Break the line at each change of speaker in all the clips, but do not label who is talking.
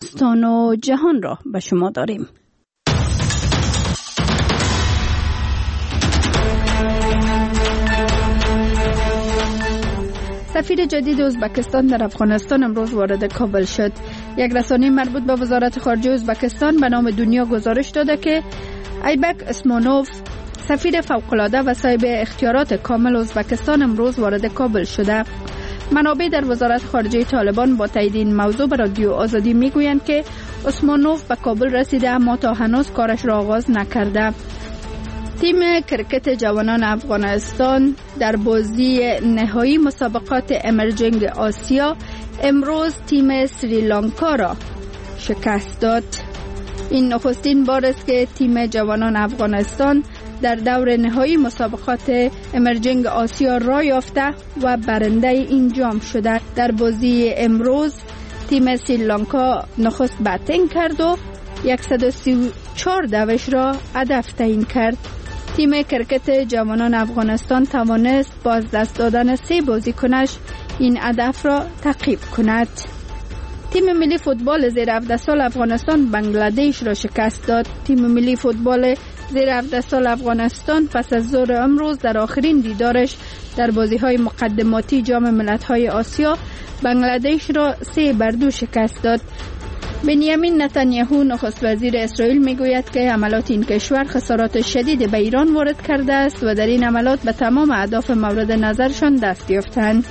افغانستان و جهان را به شما داریم. سفیر جدید ازبکستان در افغانستان امروز وارد کابل شد. یک رسانه مربوط به وزارت خارجه ازبکستان به نام دنیا گزارش داده که ایبک اسمانوف، سفیر فوق‌العاده و صاحب اختیارات کامل ازبکستان، امروز وارد کابل شده. منابع در وزارت خارجه طالبان با تایید این موضوع به رادیو آزادی میگویند که اسمانوف به کابل رسیده اما تا هنوز کارش را آغاز نکرده. تیم کرکت جوانان افغانستان در بازی نهایی مسابقات امرجنگ آسیا امروز تیم سریلانکا را شکست داد. این نخستین بار است که تیم جوانان افغانستان در دور نهایی مسابقات امرجنگ آسیا راه یافته و برنده این جام شده. در بازی امروز تیم سریلانکا نخست باتینگ کرد و 134 دوش را هدف تعیین کرد. تیم کرکت جوانان افغانستان توانست با از دست دادن 3 بازیکنش این هدف را تعقیب کند. تیم ملی فوتبال زیر 17 سال افغانستان بنگلادش را شکست داد. تیم ملی فوتبال زیر 17 سال افغانستان پس از ظهر امروز در آخرین دیدارش در بازی‌های مقدماتی جام ملت‌های آسیا بنگلادش را 3-2 شکست داد. بنیامین نتانیاهو نخست وزیر اسرائیل میگوید که حملات این کشور خسارات شدید به ایران وارد کرده است و در این حملات به تمام اهداف مورد نظرشان دست یافتند.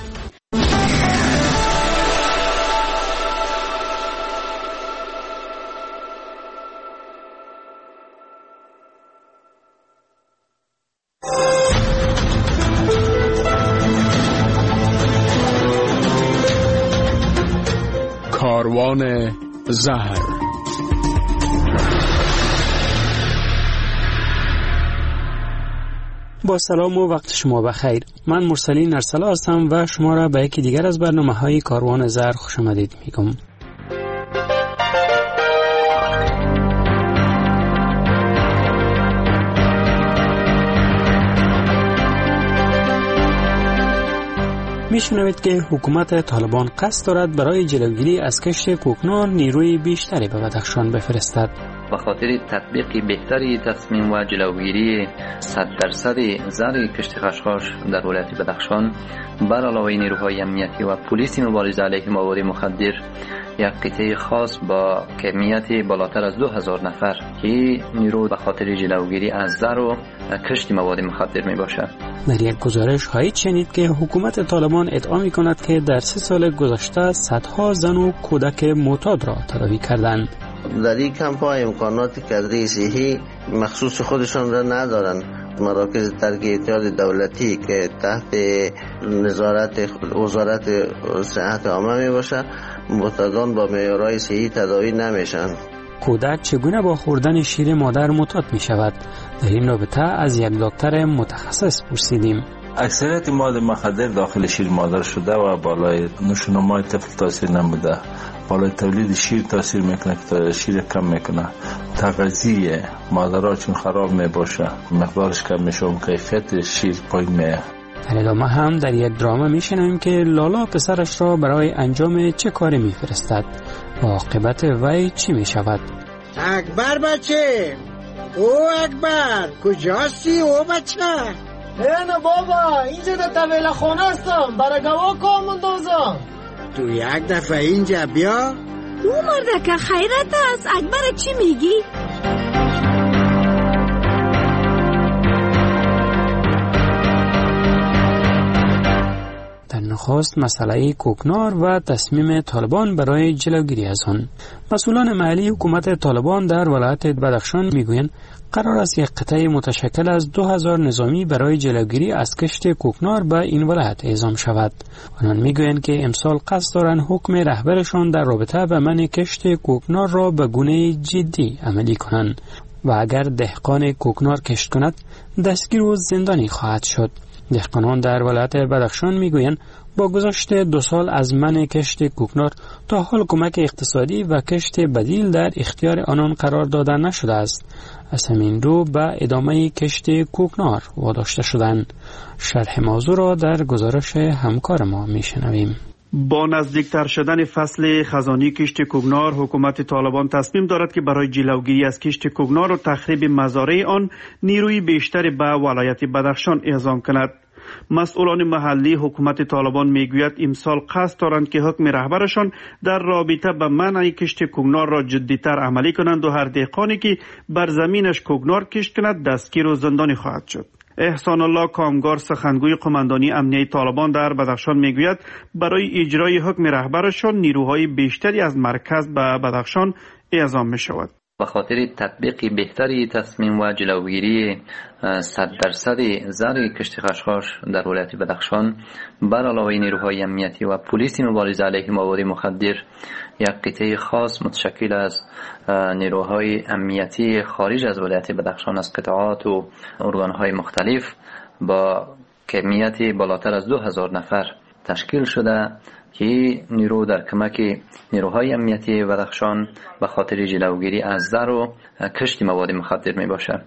کاروان زهر.
با سلام و وقت شما بخیر. من مرسلین ارسلا هستم و شما را به یکی دیگر از برنامه‌های کاروان زهر خوش آمدید میگم. میشنوید که حکومت طالبان قصد دارد برای جلوگیری از کشت کوکنار نیروی بیشتری به بدخشان بفرستد.
به خاطر تطبیق بهتری تصمیم و جلوگیری 100% زر کشت خشخاش در ولایت بدخشان، بر علاوه نیروهای امنیتی و پلیس مبارزه علیه مواد مخدر، یک قطعه خاص با کمیت بالاتر از 2000 نفر که نیرو به خاطر جلوگیری از زر و کشت مواد مخدر می باشد.
در یک گزارش خواهید شنید که حکومت طالبان ادعا می کند که در 3 سال گذشته صدها زن و کودک معتاد را تداوی کردند.
در این کمپ‌ها امکانات کادری صحی مخصوص خودشان را ندارند. مراکز ترک اعتیاد دولتی که تحت نظارت وزارت صحت عامه می باشد، معتادان با معیارهای صحی تداوی نمیشن.
کودک چگونه با خوردن شیر مادر معتاد می شود؟ در این رابطه از یک دکتر متخصص پرسیدیم.
اکثریت مواد مخدر داخل شیر مادر شده و بالای نشونمای طفل تاثیر نموده. بالای تولید شیر تاثیر میکنه که شیر کم میکنه. تغذیه مادرها چون خراب میباشه، مقدارش کم میشه و کیفیت شیر پایین میاد.
در ادامه هم در یک دراما میشنویم که لالا پسرش را برای انجام چه کاری میفرستد و عاقبت وی چی میشود.
اکبر بچه، او اکبر کجاستی او بچه؟
نه بابا، اینجا در طویل خانه هستم، برای گواه کار مندازم.
تو یک دفعه اینجا بیا.
او مرده که خیرت است، اکبر چی میگی؟
در نخست مسئله کوکنار و تصمیم طالبان برای جلوگیری از آن. مسئولان محلی حکومت طالبان در ولایت بدخشان میگویند قرار است یک قطعه متشکل از 2000 نظامی برای جلوگیری از کشت کوکنار به این ولایت اعزام شود. آنان میگویند که امسال قصد دارند حکم رهبرشان در رابطه به منع کشت کوکنار را به گونه جدی عملی کنند و اگر دهقان کوکنار کشت کند دستگیر و زندانی خواهد شد. دهقانان در ولایت بدخشان میگویند با گذشت 2 سال از منع کشت کوکنار تا حال کمک اقتصادی و کشت بدیل در اختیار آنان قرار داده نشده است. از همین رو به ادامه کشت کوکنار واداشته شدند. شرح موضوع را در گزارش همکار ما میشنویم.
با نزدیکتر شدن فصل خزانی کشت کوکنار، حکومت طالبان تصمیم دارد که برای جلوگیری از کشت کوکنار و تخریب مزارع آن نیروی بیشتری به ولایت بدخشان اعزام کند. مسئولان محلی حکومت طالبان میگوید امسال قصد دارند که حکم رهبرشان در رابطه به منع کشت کوکنار را جدیتر عملی کنند و هر دهقانی که بر زمینش کوکنار کشت کند دستگیر و زندانی خواهد شد. احسان الله کامگار، سخنگوی قماندانی امنیه طالبان در بدخشان میگوید برای اجرای حکم رهبرشان نیروهای بیشتری از مرکز به بدخشان اعزام می شود.
به خاطر تطبیق بهتری تصمیم و جلوگیری 100% زر کشت خشخاش در ولایت بدخشان، بر علاوه نیروهای امنیتی و پلیس مبارزه علیه مواد مخدر، یک قطعه خاص متشکل از نیروهای امنیتی خارج از ولایت بدخشان از قطعات و ارگانهای مختلف با کمیت بالاتر از 2000 نفر تشکیل شده که نیرو در کمک نیروهای امنیتی بدخشان به خاطر جلوگیری از زر و کشت مواد مخدر می باشد.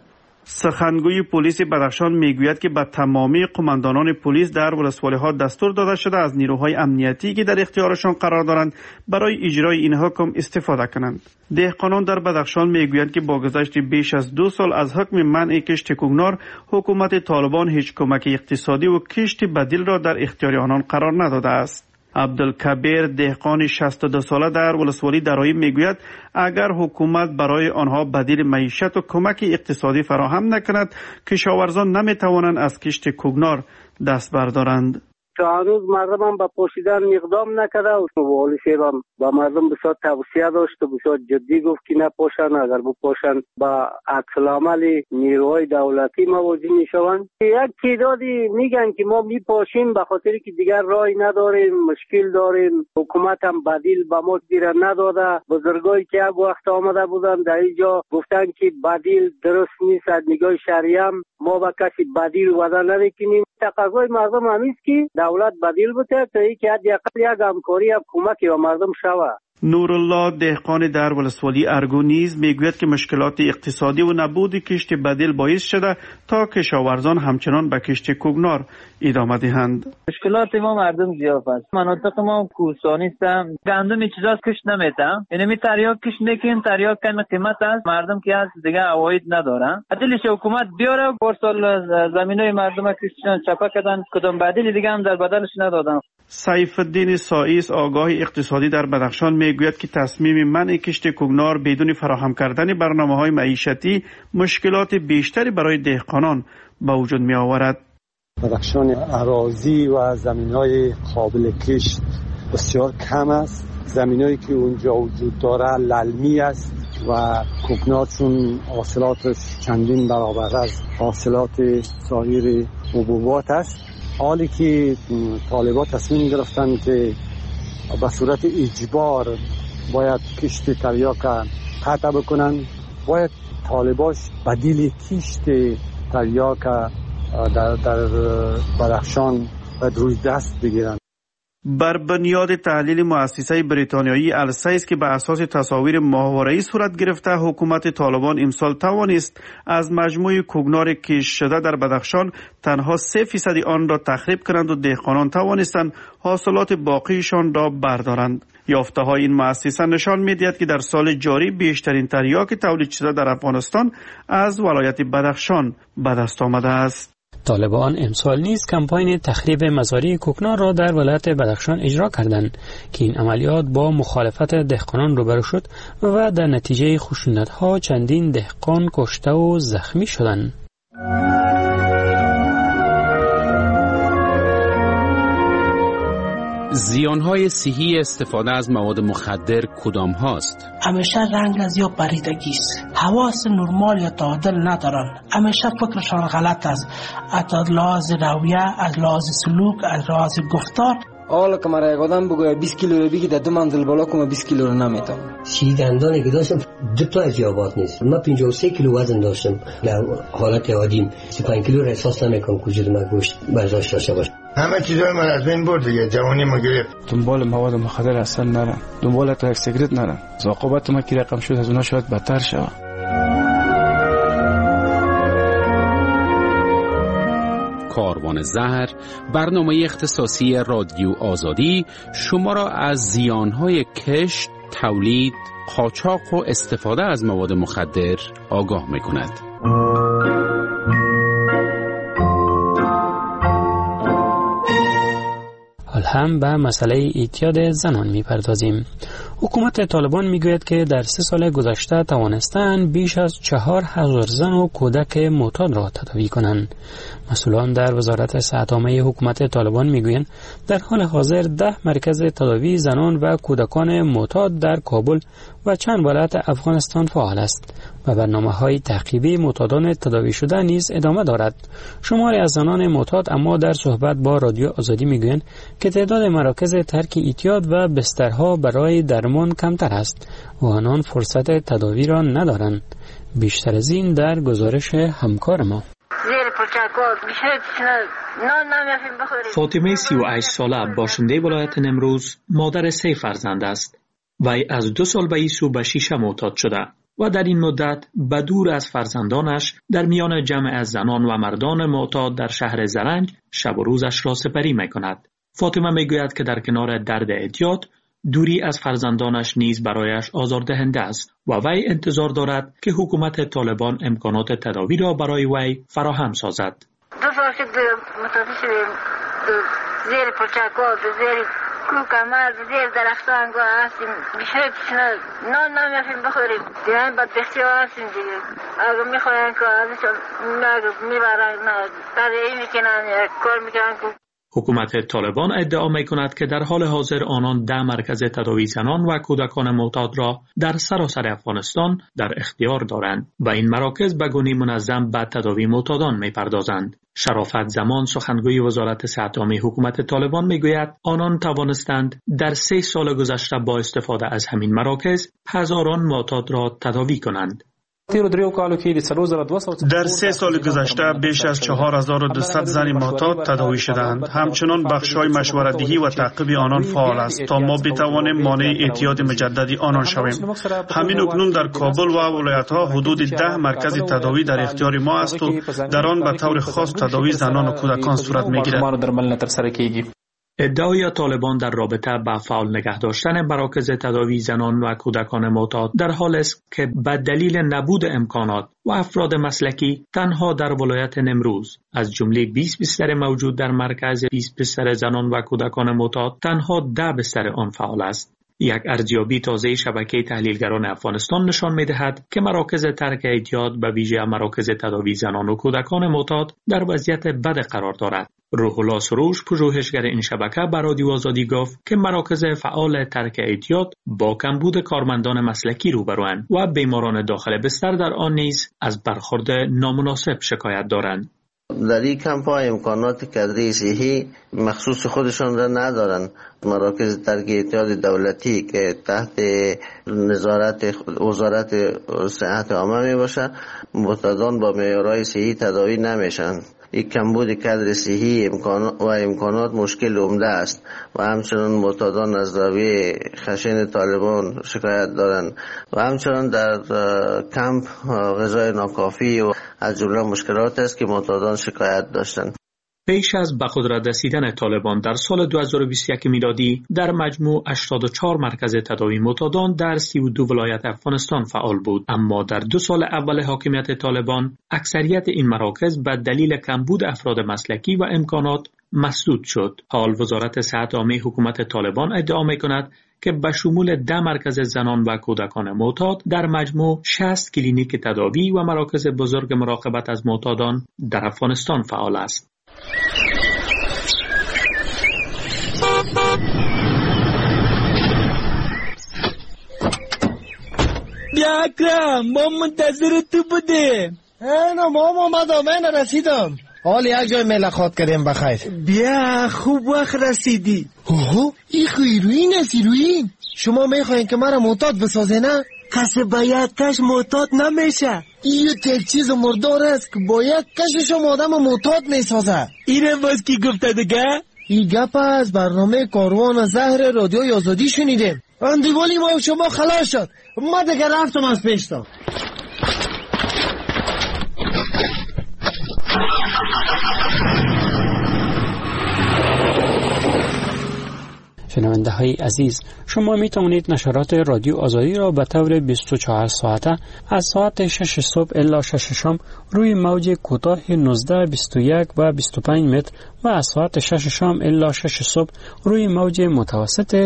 سخنگوی پلیس بدخشان میگوید که به تمامی قماندانان پلیس در ولسوالی‌ها دستور داده شده از نیروهای امنیتی که در اختیارشان قرار دارند برای اجرای این حکم استفاده کنند. دهقانان در بدخشان میگویند که با گذشت بیش از 2 سال از حکم منع کشت کوکنار، حکومت طالبان هیچ کمک اقتصادی و کشت بدیل را در اختیار آنان قرار نداده است. عبدالکبیر، دهقان 62 ساله در ولسوالی درایی میگوید اگر حکومت برای آنها بدیل معیشت و کمک اقتصادی فراهم نکند، کشاورزان نمیتوانند از کشت کوکنار دست بردارند.
تا هنوز مردم هم به پوشیدن اقدام نکرده و والی شیران با مردم بسیار توصیه داشت و بسیار جدی گفت که نپوشن، اگر بپوشن با عکس العمل نیروهای دولتی مواجه میشوند. یک تعدادی میگن که ما میپوشیم به خاطر که دیگر راهی نداریم، مشکل داریم، حکومت هم بدیل به ما دیره نداده. بزرگایی که یک وقت آمده بودن در اینجا گفتن که بدیل درست نیست، از نگاه شرعی هم ما به کسی بدیل وعده نمیکنیم. تقاضای مردم همیست که دولت بدیل بده تا اینکه حداقل یک همکاری یا کمکی به مردم شود.
نورالله، دهقان در ولسوالی ارگو نیز میگوید که مشکلات اقتصادی و نبود کشت بدیل باعث شده تا کشاورزان همچنان به کشت کوکنار ادامه دهند.
مشکلات ما مردم زیاد است. مناطق ما کوهستانی است، گندم چیزا کشت نمیتم، یعنی می تریاک کشت میکنن، تریاک کم قیمت است، مردم که از دیگه عواید ندارن. عدلش حکومت بیاره پارسال زمینای مردم کشتن چپا کردن، کدام بدیل دیگه هم در بدلش ندادن.
سیف الدین سائیس، آگاه اقتصادی در بدخشان میگوید که تصمیم منع کشت کوکنار بدون فراهم کردن برنامه‌های معیشتی مشکلات بیشتری برای دهقانان به وجود می آورد.
بدخشان اراضی و زمین‌های قابل کشت بسیار کم است. زمینایی که اونجا وجود داره للمی است و کوکنار چون حاصلاتش چندین برابر از حاصلات سایر حبوبات است. حالی که طالبان تصمیم گرفتن که به صورت اجبار باید کشت تریاک قطع بکنن، باید طالباش بدیل کشت تریاک در بدخشان روی دست بگیرن.
بر بنیاد تحلیل مؤسسه بریتانیایی السیس که بر اساس تصاویر ماهواره‌ای صورت گرفته، حکومت طالبان امسال توانست از مجموع کوکنار کشت شده در بدخشان تنها 3% آن را تخریب کنند و دهقانان توانستند حاصلات باقیشان را بردارند. یافته‌های این مؤسسه نشان می‌دهد که در سال جاری بیشترین تریاک تولید شده در افغانستان از ولایت بدخشان به دست آمده است.
طالبان امسال نیز کمپاین تخریب مزارع کوکنار را در ولایت بدخشان اجرا کردند که این عملیات با مخالفت دهقانان روبرو شد و در نتیجه خشونت‌ها چندین دهقان کشته و زخمی شدند.
زیانهای صحی استفاده از مواد مخدر کدام هاست؟
همیشه رنگ از یا پریدگی است، حواس نرمال یا تعادل ندارن، همیشه فکرشان غلط است، از لحاظ رویه، از لحاظ سلوک، از لحاظ گفتار.
حالا که مرا یک آدم بگوید 20 کیلو رو بگی در 2 منزل بالا کنم 20 کیلو رو نمیتونم.
سی دندانی که داشتم 2 تا از یابات نیست. من 53 کیلو وزن داشتم در حالت عادیم. 35 کیلو رو احساس نمیکنم که وجود من گوشت برداشت داشته باشه.
همه چیزای من از بین برد دیگه، جوانی ما گرفت.
دنبال مواد مخدر اصلا نرم، دنبال تاک سیگرت نرم. عاقبت ما که رقم شد از اونها شاید بدتر شود.
کاروان زهر، برنامه اختصاصی رادیو آزادی شما را از زیانهای کشت، تولید، قاچاق و استفاده از مواد مخدر آگاه می‌کند.
حال هم به مسئله اعتیاد زنان می‌پردازیم. حکومت طالبان میگوید که در 3 سال گذشته توانستند بیش از 4000 زن و کودک معتاد را تداوی کنند. مسئولان در وزارت صحت عامه حکومت طالبان میگویند در حال حاضر 10 مرکز تداوی زنان و کودکان معتاد در کابل و چند ولایت افغانستان فعال است و برنامه‌های تعقیبی معتادان تداوی شده نیز ادامه دارد. شماری از زنان معتاد اما در صحبت با رادیو آزادی میگویند که تعداد مراکز ترک اعتیاد و بسترها برای درمان کمتر است و آنان فرصت تداوی را ندارند. بیشتر از این در گزارش همکار ما.
فاطمه 38 ساله باشنده ولایت نمروز مادر 3 فرزند است. وی از 2 سال به این سو به شیشه معتاد شده و در این مدت به دور از فرزندانش در میان جمع از زنان و مردان معتاد در شهر زرنج شب و روزش را سپری می کند. فاطمه می گوید که در کنار درد اعتیاد دوری از فرزندانش نیز برایش آزاردهنده است و وی انتظار دارد که حکومت طالبان امکانات تداوی را برای وی فراهم سازد.
2 سال شد متوجه شدیم زیر پرچک‌ها زیر کوکمر زیر درختان هستیم بیشتر پیشنا نان نمیافیم بخوریم دیگه بدبختی ها هستیم دیگه اگر میخواین که ازشون میبرن تداوی میکنن کار میکنن.
حکومت طالبان ادعا می‌کند که در حال حاضر آنان 10 مرکز تداوی زنان و کودکان معتاد را در سراسر افغانستان در اختیار دارند و این مراکز به گونه منظم به تداوی معتادان می‌پردازند. شرافت زمان سخنگوی وزارت صحت عامه حکومت طالبان می‌گوید آنان توانستند در 3 سال گذشته با استفاده از همین مراکز هزاران معتاد را تداوی کنند.
در 3 سال گذشته بیش از 4200 زن معتاد تداوی شدند. همچنان بخش‌های مشورت‌دهی و تعقیب آنان فعال است تا ما بتوانیم مانع اعتیاد مجددی آنان شویم. همین اکنون در کابل و ولایت‌ها حدود 10 مرکز تداوی در اختیار ما است و در آن به طور خاص تداوی زنان و کودکان صورت می‌گیرد.
ادعای طالبان در رابطه با فعال نگه داشتن مراکز تداوی زنان و کودکان معتاد در حال است که به دلیل نبود امکانات و افراد مسلکی تنها در ولایت نمروز از جمله 20 بستر موجود در مرکز 20 بستر زنان و کودکان معتاد تنها 10 بستر آن فعال است. یک ارزیابی تازه شبکه تحلیلگران افغانستان نشان می‌دهد که مراکز ترک اعتیاد به ویژه مراکز تداوی زنان و کودکان معتاد در وضعیت بد قرار دارد. روح الله سروش پژوهشگر این شبکه به رادیو آزادی گفت که مراکز فعال ترک اعتیاد با کمبود کارمندان مسلکی روبروند و بیماران داخل بستر در آن نیز از برخورد نامناسب شکایت دارند.
در این کمپ‌ها امکانات کادری صحی مخصوص خودشان را ندارند. مراکز ترک اعتیاد دولتی که تحت نظارت وزارت صحت عامه می باشد معتادان با معیارهای صحی تداوی نمیشن. این کمبود کادر صحی و امکانات مشکل عمده است و همچنان معتادان از داروی خشن طالبان شکایت دارند و همچنان در کمپ غذای ناکافی و از جمله مشکلات است که معتادان شکایت داشتند.
پیش از به قدرت رسیدن طالبان در سال 2021 میلادی در مجموع 84 مرکز تداوی معتادان در 32 ولایت افغانستان فعال بود، اما در 2 سال اول حاکمیت طالبان اکثریت این مراکز به دلیل کمبود افراد مسلکی و امکانات مسدود شد. حال وزارت صحت عامه حکومت طالبان ادعا می‌کند که به شمول 10 مرکز زنان و کودکان معتاد در مجموع 60 کلینیک تداوی و مراکز بزرگ مراقبت از معتادان در افغانستان فعال است.
بیا اکرم، ما منتظر تو بودیم.
نه ماما من رسیدم. حال یک جای ملاقات کردیم بخیر.
بیا خوب وقت رسیدی.
اوه این هیروین است هیروین. شما میخواین که مرا معتاد بسازه نه؟
کسی با یک کش معتاد نمیشه.
این یک چیز مردار است که با یک کش شما آدم معتاد میسازه.
اینه باز کی گفته دیگه؟
این گپ از برنامه کاروان زهر رادیو آزادی شنیدیم. اندیوالی ما شما خلاص شد. ما دیگه رفتم از پیشتا.
شنونده های عزیز، شما می توانید نشرات رادیو آزادی را به طور 24 ساعته از ساعت 6 صبح الی 6 شام روی موج کوتاه 19، 21 و 25 متر و از ساعت 6 شام الی 6 صبح روی موج متوسط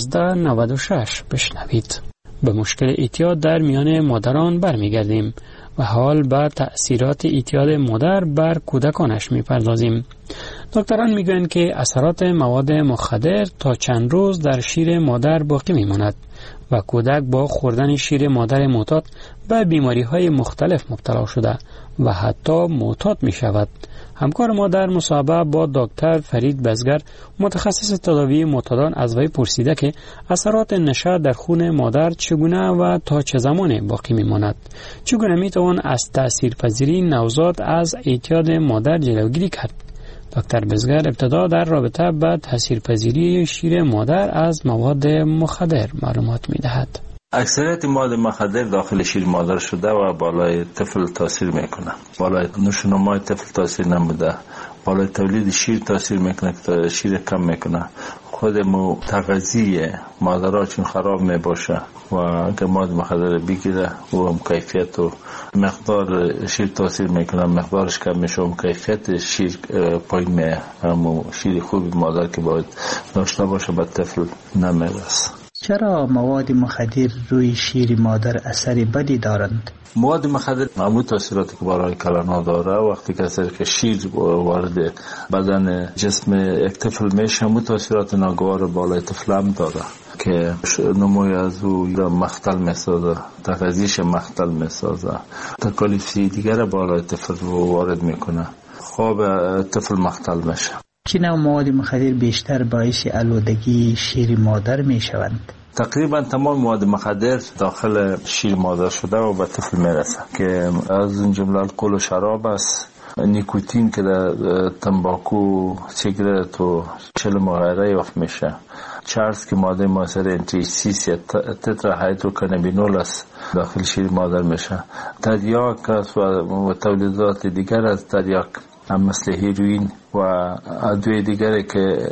12.96 بشنوید. به مشکل اعتیاد در میان مادران برمیگردیم و حال به تأثیرات اعتیاد مادر بر کودکانش میپردازیم. دکتران میگویند که اثرات مواد مخدر تا چند روز در شیر مادر باقی میماند و کودک با خوردن شیر مادر معتاد به بیماری‌های مختلف مبتلا شده و حتی معتاد میشود. همکار ما در مصاحبه با دکتر فرید بزگر متخصص تداوی معتادان از وی پرسیده که اثرات نشه در خون مادر چگونه و تا چه زمان باقی میماند، چگونه میتوان از تاثیرپذیری نوزاد از اعتیاد مادر جلوگیری کرد. دکتر بزگر ابتدا در رابطه با تاثیرپذیری شیر مادر از مواد مخدر معلومات میدهد.
اکثریت مواد مخدر داخل شیر مادر شده و بالای طفل تاثیر میکنه. بالای نشونمای طفل تاثیر نمیده. بالای تولید شیر تاثیر میکنه که شیر کم میکنه. خود تغذیه مادرها چون خراب میباشه و اگر مواد مخدر بگیره و هم کیفیت و مقدار شیر تاثیر میکنه، مقدارش کم میشه و کیفیت شیر پایین میه. همون شیر خوب مادر که باید داشته باشه به طفل نمیرسه.
چرا مواد مخدر روی شیر مادر اثری بدی دارند؟
مواد مخدر معمول تاثیراتی که برای کلانا داره وقتی که شیر وارد بدن جسم یک طفل میشه، همون تاثیرات ناگوار بالای طفل هم داره که نموی از او مختل میسازه، تغذیش مختل میسازه، تکالیف دیگر بالای طفل وارد میکنه، خواب طفل مختل میشه.
چه نوع مواد مخدر بیشتر باعث آلودگی شیر مادر می شوند؟
تقریبا تمام مواد مخدر داخل شیر مادر شده و به طفل میرسه که از این جمله الکل و شراب است، نیکوتین که در تنباکو، سیگرت و چلم و غیره وقت میشه، چرس که ماده مؤثر انتیسیس یا تترا هیدروکانابینول است داخل شیر مادر میشه، تریاک است و تولیدات دیگر از تریاک هم مثل هیروین و ادویه دیگری که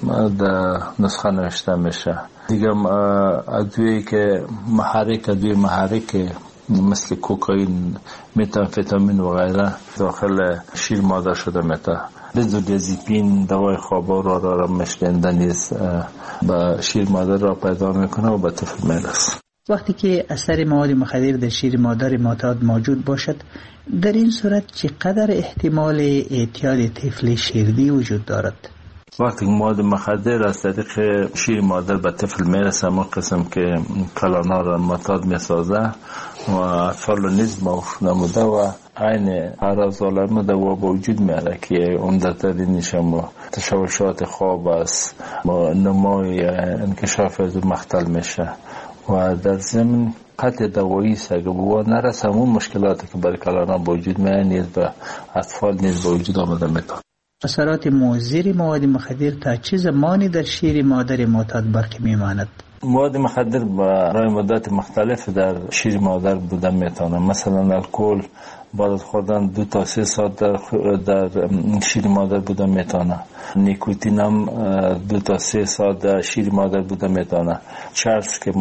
در نسخه نوشته میشه، دیگه ادویه که ادویه محرک مثل کوکائین، متامفتامین و غیره داخل شیر مادر شده میته. بنزودیازپین دوای خواب را مشکنده نیست به شیر مادر را پیدا میکنه و به طفل میرسه.
وقتی که اثر مواد مخدر در شیر مادر معتاد موجود باشد، در این صورت چقدر احتمال اعتیاد طفل شیردی وجود دارد؟
وقتی مواد مخدر از طریق شیر مادر به طفل میرسه، ما قسم که کلانا را معتاد میسازه و اطفال را نیز موف نموده و عین اعراض علائم دوا به وجود میاره که عمدترینش هم تشوشات خواب است، نمای انکشاف از مختل میشه و در ضمن قطع دوایی است. اگه بوا نرسه همون مشکلاتی که برای کلانا به وجود میاره نیز به اطفال نیز به وجود آمده میتونه.
اثرات مضر مواد مخدر تا چه زمانی در شیر مادر معتاد باقی میماند؟
مواد مخدر برای مدت مختلف در شیر مادر بودن میتونه. مثلا الکل بعد از خوردن 2 تا 3 ساعت در شیر مادر بودن میتونه. نیکوتین هم 2 تا 3 ساعت در شیر مادر بودن میتونه. چرس که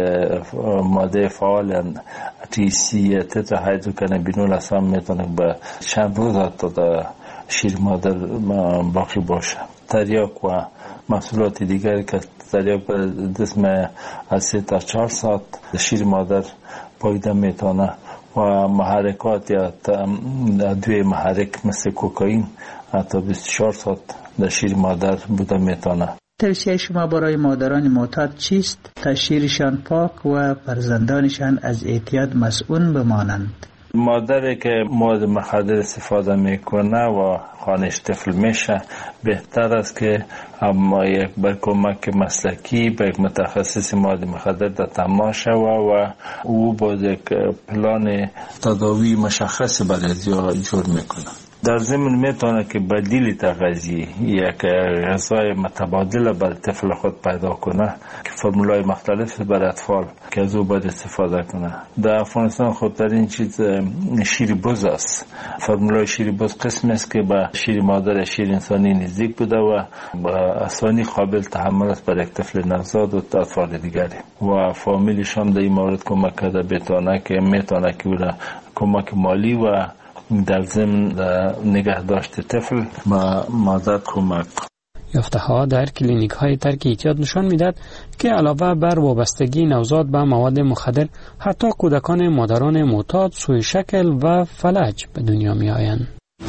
ماده فعال THC تترا هیدروکانابینول هم میتونه به چند روز حتی در شیر مادر باقی باشه. تریاک و محصولات دیگری که تریاک به جسم از 3 تا 4 ساعت در شیر مادر پاییده میتونه و محرکات یا ادویه محرک مثل کوکائین حتی 24 ساعت در شیر مادر بوده میتونه.
توصیه شما برای مادران معتاد چیست تا شیرشان پاک و فرزندانشان از اعتیاد مسئول بمانند؟
مادری که مواد مخدر استفاده میکنه و خانش طفل میشه، بهتر است که اما یک با کمک مسلکی به یک متخصص مواد مخدر در تماس شود و او با یک پلان تداوی مشخص برای جور میکنه. در ضمن میتونه که بدیل تغذیه یک غذای متبادل برای طفل خود پیدا کنه که فرمولای مختلف برای اطفال که از او باید استفاده کنه. در افغانستان خودترین چیز شیر بز است. فرمولای شیر بز قسمی است که به شیر مادر شیر انسانی نزدیک بوده و به آسانی قابل تحمل است برای یک طفل نوزاد و اطفال دیگری و فامیلش هم در این مورد کمک کرده بتونه که میتونه که کمک مالی و در ضمن نگهداشت طفل و مادر کمک.
یافته ها در کلینیک های ترک اعتیاد نشان میدهد که علاوه بر وابستگی نوزاد به مواد مخدر، حتی کودکان مادران معتاد سوء شکل و فلج به دنیا می آیند.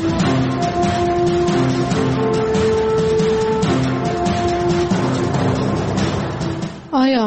آیا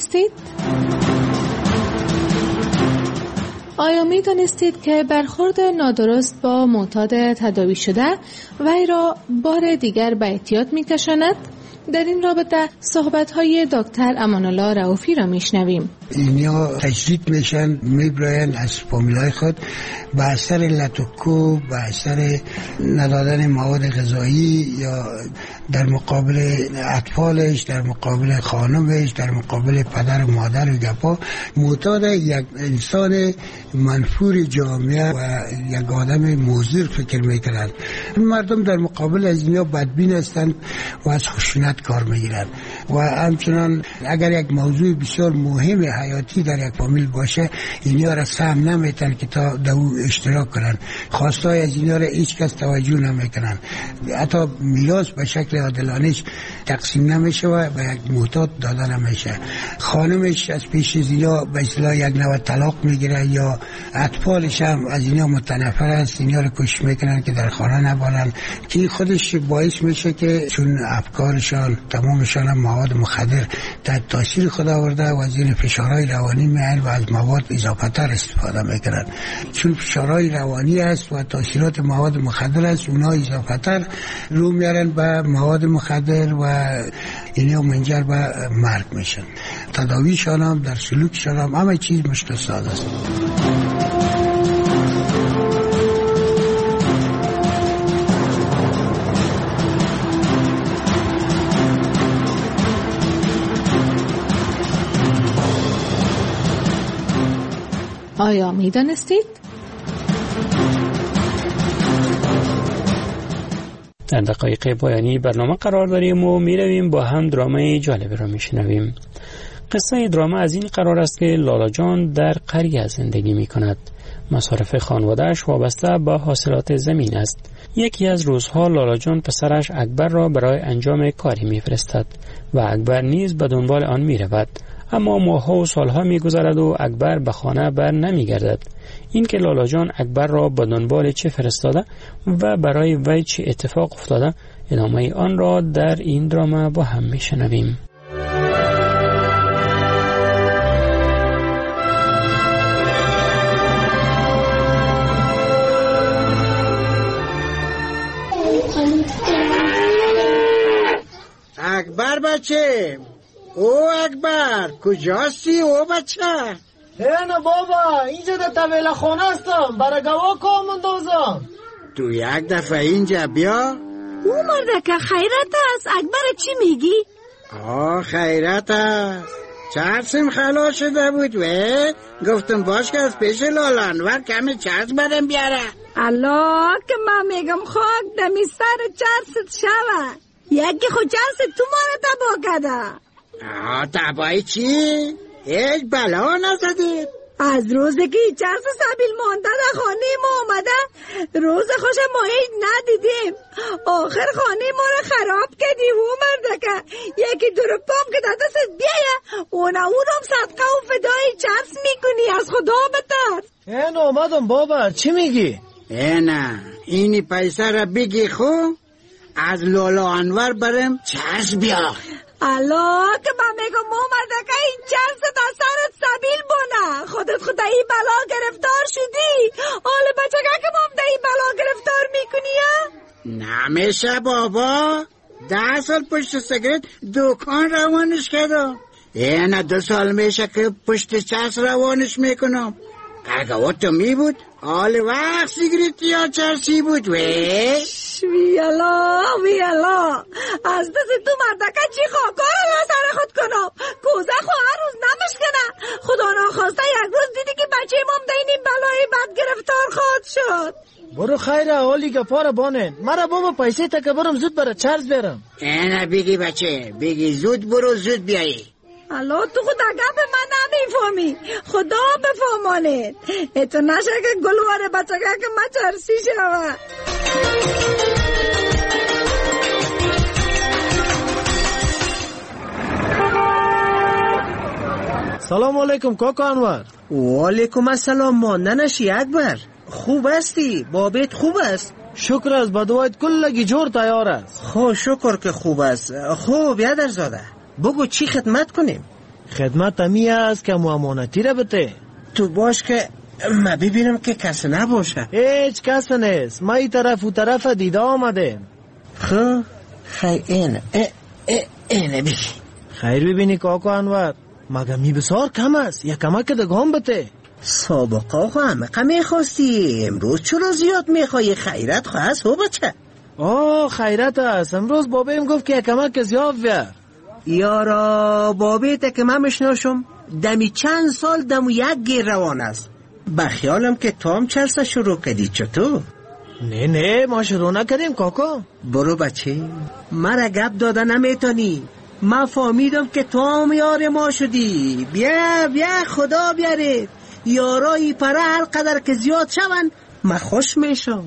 می دانستید که برخورد نادرست با معتاد تداوی شده وی را بار دیگر به اعتیاد می کشاند؟ در این رابطه صحبت‌های دکتر امان‌الله رؤوفی را میشنویم.
اینها تجدید میشن، میبراین از فامیلای خود به اثر لطوکو، به اثر ندادن مواد غذایی یا در مقابل اطفالش، در مقابل خانمش، در مقابل پدر و مادر و گپا. معتاد یک انسان منفور جامعه و یک آدم موزر فکر میکنند. مردم در مقابل از اینها بدبین هستند و از خشونت کار میگیرند و همچنان اگر یک موضوع بسیار مهم حیاتی در یک فامیل باشه، اینها را سهم نمیتن که تا در او اشتراک کنن. خواستای از اینها را هیچ کس توجه نمیکنن. حتی میراث به شکل عادلانه تقسیم نمیشه و به یک معتاد داده نمیشه. خانمش از پیش از اینها به اصطلاح یک نوع طلاق میگیره یا اطفالش هم از اینها متنفر است، اینها را کش میکنن که در خانه نبارن، که خودش باعث میشه که چون افکارشان تمامشان هم مواد مخدر تحت تاثیر خود آورده و از این فشارهای روانی میان و از مواد اضافه تر استفاده میکنن. چون فشارهای روانی است و تاثیرات مواد مخدر است، اونها اضافه تر رو میارن به مواد مخدر و اینها منجر به مرگ میشن. تداویشان هم در سلوکشان هم همه چیز مشکل ساده است.
آیا می دانستید؟
در دقایق پایانی برنامه قرار داریم و می رویم با هم درامای جالب را می شنویم. قصه دراما از این قرار است که لالا جان در قریه زندگی می کند. مصارف خانواده‌اش وابسته به حاصلات زمین است. یکی از روزها لالا جان پسرش اکبر را برای انجام کاری می فرستد و اکبر نیز به دنبال آن می رود. اما ماه‌ها و سالها می‌گذرد و اکبر به خانه بر نمی‌گردد. این که لالا جان اکبر را به دنبال چه فرستاده و برای وی چه اتفاق افتاده، ادامه آن را در این دراما با هم می‌شنویم.
اکبر بچه، او اکبر کجاستی او بچه؟
نه بابا، اینجا در طویل خانه هستم، برای گواه کام اندازم.
تو یک دفعه اینجا بیا.
او مردکه خیرت است، اکبر چی میگی؟
خیرت است. چرسم خلاص شده بود و گفتم باش که از پیش لالا انور کمی چرس برم بیاره.
الله که من میگم خاک دمی سر چرست شوه، یکی خود چرست تو ما رو تبا کده.
تبایی چی؟ هیچ بلا نزدید؟
از روزی که چرس سبیل مانده در خانه ما آمده، روز خوش ما هیچ ندیدیم. آخر خانه ما رو خراب کردی و مردکه. یکی درپام که در دست بیایه اونم صدقه و فدای چرس میکنی، از خدا بتر.
این آمدم بابا، چی میگی؟
نه اینی پیسه را بگی خو از لالا انور برم چرس بیا.
الله که من میگم مومده که این چرس در سرت سبیل بونه. خودت خود ای بلا گرفتار شدی، حال بچه که مام در ای بلا گرفتار میکنی یا؟
نمیشه بابا، 10 سال پشت سگرت دکان روانش کردم. 2 سال میشه که پشت چرس روانش میکنم. اگه تو می بود آل وقت سیگریت یا چرسی بود
ویالا از دست تو مردکه چی خاکار را سر خود کنم. کوزه خو هر روز نمشکنه. خدا ناخواسته یک روز دیدی که بچه مام دینی بلای بد گرفتار خواهد شد.
برو خیره حالی گپاره بانه. مرا بابا پیسه تا که برم زود برا چرز برم.
نه بگی بچه، بگی زود برو زود بیایی.
الان تو خود گپ من نمیفهمی. خدا بفهمانه. اتو نشه که گلوار بچه که من چرسی شود.
سلام علیکم کاکا انور.
و علیکم السلام ماندنشی اکبر. خوب هستی؟ بابت خوب است؟
شکر از بدوایت کلگی جور تیار است.
خو شکر که خوب است. خوب بیادر زاده بگو چی خدمت کنیم؟
خدمت امی است که امانتی را بته.
تو باش که ما ببینم که کس نباشه.
هیچ کس نیست. ما ای طرف و طرف دیده آمده.
خیر اینه بگی.
خیر ببینی کاکا انور، مگه می بسار کم است. یا کمک دگام بته.
سابقا خو همه میخواستی، امروز چرا زیاد میخوایی؟ خیرت خو هست هو بچه.
خیرت است. امروز بابیم گفت که کمک زیاد بیار.
یارا بابیت که من مشناشم دمی چند سال دمو یک گیر روان است. بخیالم که تو هم چرسه شروع کردی. چطور؟
نه ما شروع نکردیم کاکا.
برو بچه، مرا گپ داده نمیتونی. من فهمیدم که تو هم یار ما شدی. بیا خدا بیاره. یارایی پره هر قدر که زیاد شون من خوش میشم.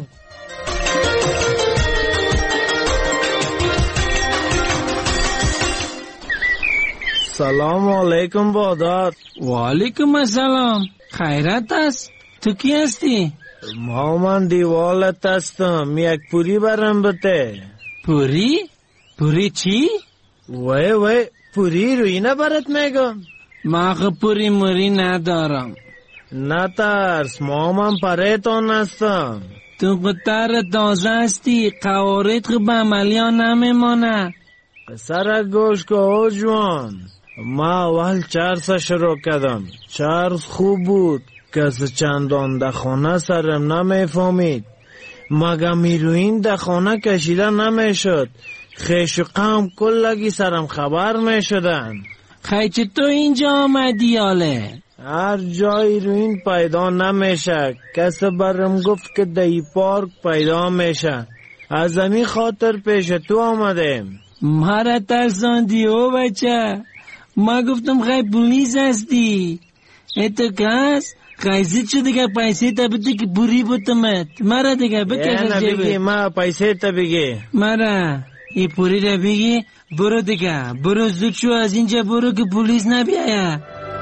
سلام علیکم بادات.
و علیکم السلام. خیرت است؟ تو کی هستی؟
من دیوالت هستم. یک پوری برم بته.
پوری؟ پوری چی؟
وی پوری روی نبرت میگم.
ما پوری موری ندارم.
نترس، من پریتون هستم.
تو قطر تازه هستی. قوارد خوب عملیان نمیمانه.
سر گوش که او جوان، ما اول چرس شروع کردم. چرس خوب بود. کس چندان دخانه سرم نمیفهمید. مگه میروین دخانه کشیده نمیشد. خیش و قوم کلگی سرم خبر میشدن.
خیچ تو اینجا آمدی آله؟
هر جای روین پیدا نمیشه. کس برم گفت که دی پارک پیدا میشه. از همین خاطر پیش تو آمدیم.
مرا ترساندی او بچه. ما گفتم خیلی پولیس هستی. ایتو کس خیزید شو دیگه پیسه تا بده که بوری بودمت. مرا دیگه بکش از جیبه.
بگی ما پیسه تا بگی.
مرا ای پوری را بگی. برو دیگه، برو زود شو از اینجا برو که پولیس نبیایه.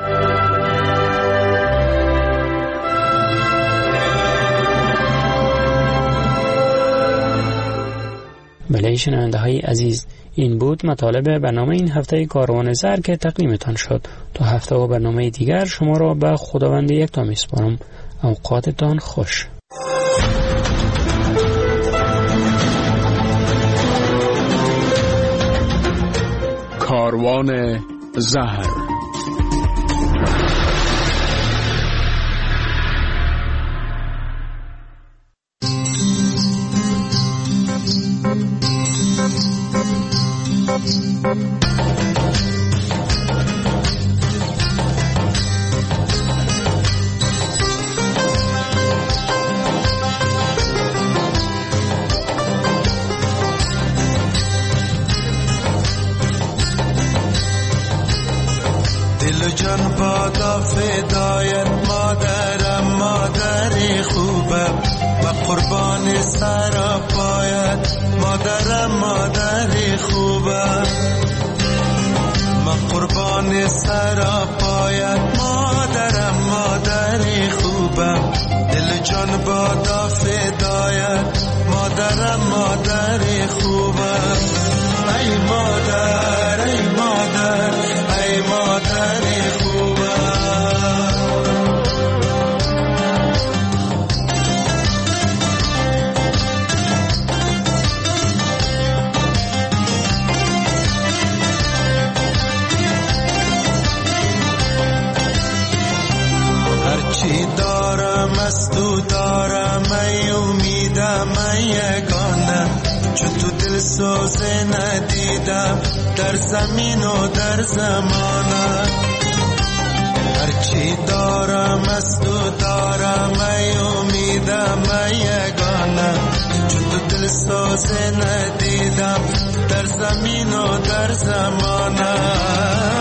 بله شنونده های عزیز، این بود مطالب برنامه این هفته کاروان زر که تقدیمتان شد. تا هفته و برنامه دیگر شما را به خداوند یکتا میسپارم. اوقاتتان خوش.
کاروان زهر.
جان بادا فدایت مادرم، مادر خوبم، و قربان سر پایت مادرم، مادر خوبم، و قربان سر پایت مادرم، مادر خوبم، دل جان بادا فدایت مادرم، مادر خوبم. ای مادر، ای مادر، ای مادر خوبم. هرچی دار از تو دارم ای امیدم ای یگانه، چون تو دل سوزه ندیدم در زمین و در زمانه. هرچی دارم از تو دارم ای امیدم ای یگانه، چون تو دل سوزه ندیدم در زمین و در زمانه.